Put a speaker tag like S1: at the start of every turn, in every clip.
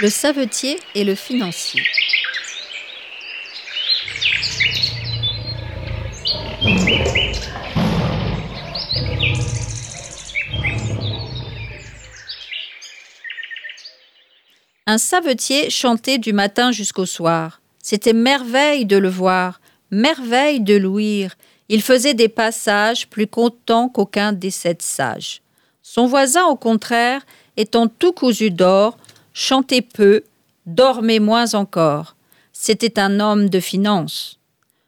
S1: Le savetier et le financier. Un savetier chantait du matin jusqu'au soir. C'était merveille de le voir, merveille de l'ouïr. Il faisait des passages plus contents qu'aucun des 7 sages. Son voisin, au contraire, étant tout cousu d'or, chantait peu, dormait moins encore. C'était un homme de finance.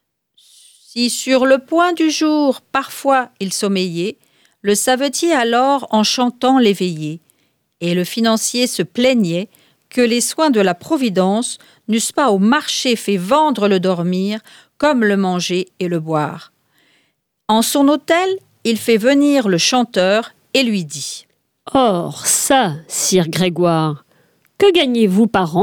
S1: Si sur le point du jour, parfois, il sommeillait, le savetier alors, en chantant, l'éveillait. Et le financier se plaignait que les soins de la Providence n'eussent pas au marché fait vendre le dormir comme le manger et le boire. En son hôtel, il fait venir le chanteur et lui dit :
S2: « Or ça, sire Grégoire, que gagnez-vous par an ?»«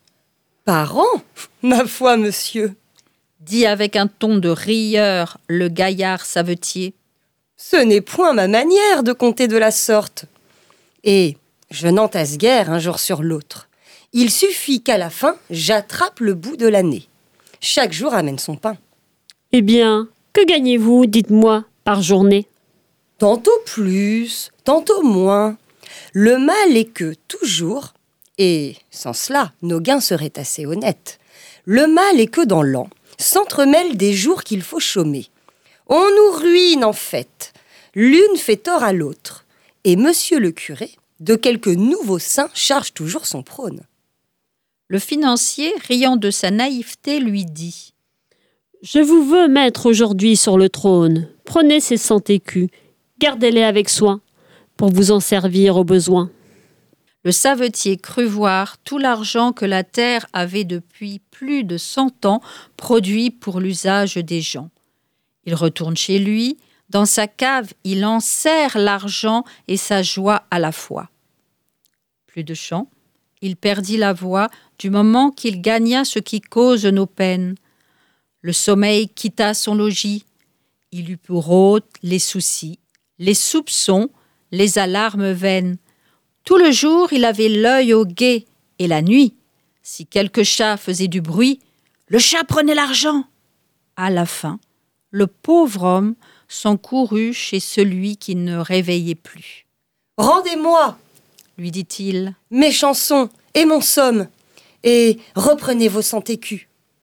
S3: Par an, ma foi, monsieur !»
S1: dit avec un ton de rieur le gaillard savetier.
S3: « Ce n'est point ma manière de compter de la sorte. Et je n'entasse guère un jour sur l'autre. Il suffit qu'à la fin, j'attrape le bout de l'année. Chaque jour amène son pain. »«
S2: Eh bien, que gagnez-vous, dites-moi, par journée ?»«
S3: Tantôt plus, tantôt moins. Le mal est que, toujours, et sans cela, nos gains seraient assez honnêtes, le mal est que dans l'an, s'entremêlent des jours qu'il faut chômer. On nous ruine en fait. L'une fait tort à l'autre. Et monsieur le curé, de quelques nouveaux saints, charge toujours son prône. »
S1: Le financier, riant de sa naïveté, lui dit :
S2: « Je vous veux mettre aujourd'hui sur le trône. Prenez ces 100 écus, gardez-les avec soin, pour vous en servir au besoin. »
S1: Le savetier crut voir tout l'argent que la terre avait depuis plus de 100 ans produit pour l'usage des gens. Il retourne chez lui, dans sa cave, il enserre l'argent et sa joie à la fois. Plus de chant, il perdit la voix du moment qu'il gagna ce qui cause nos peines. Le sommeil quitta son logis, il eut pour hôte les soucis, les soupçons, les alarmes vaines. Tout le jour, il avait l'œil au guet, et la nuit, si quelque chat faisait du bruit, le chat prenait l'argent. À la fin, le pauvre homme s'en courut chez celui qui ne réveillait plus.
S3: « Rendez-moi,
S1: lui dit-il,
S3: mes chansons et mon somme, et reprenez vos 100 écus. »